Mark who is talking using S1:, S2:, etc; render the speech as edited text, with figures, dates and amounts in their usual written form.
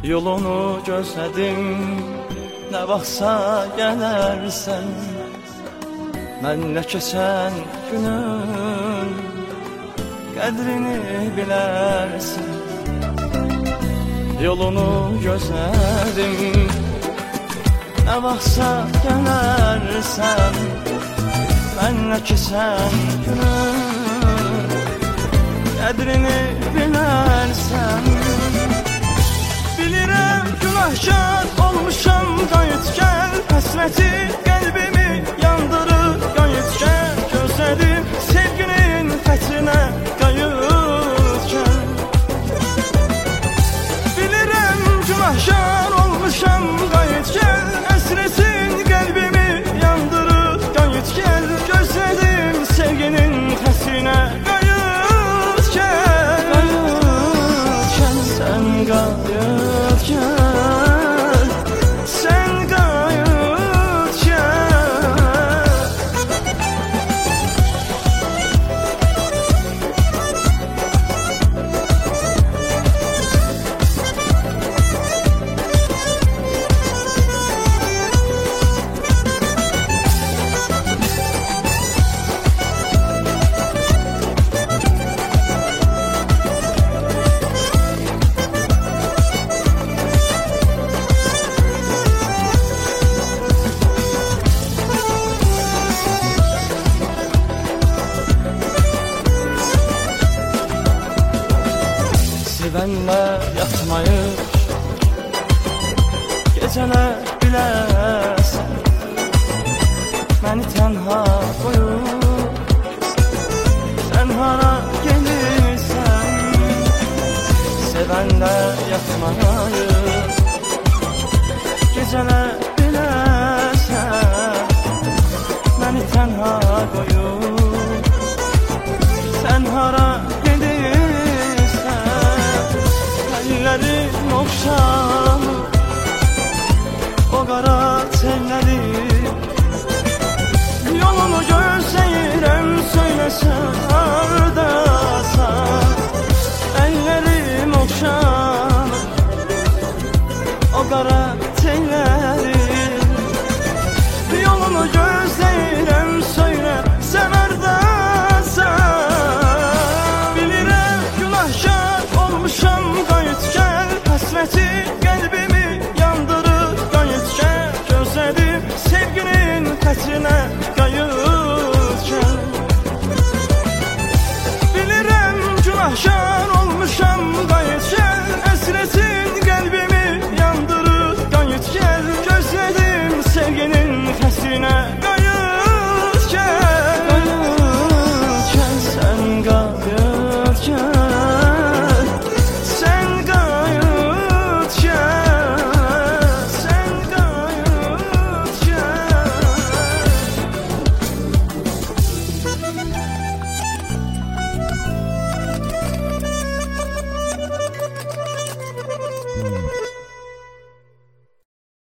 S1: Yolunu gözlədim, nə vaxtsa gələrsən. Mənlə keçən günün qədrini bilərsən. Yolunu gözlədim, nə vaxtsa gələrsən. Mənlə keçən günün qədrini bilərsən. Bilirəm günahkar olmuşam, qayıt gəl. Həsrəti qəlbimi yandırır, qayıt gəl. Gözlədim sevginin fəthinə, qayıt gəl. Bilirəm günahkar olmuşam, qayıt gəl. Həsrətin qəlbimi yandırır, qayıt gəl. Gözlədim sevginin fəthinə, qayıt gəl. Qayıt gəl, sən qayıt gəl. Sən qayıt gəl. Sevənlə yatmayır, gecələr bilərsən. Məni tənha qoyub, sən hara gelirsən. Sevənlə yatmayır,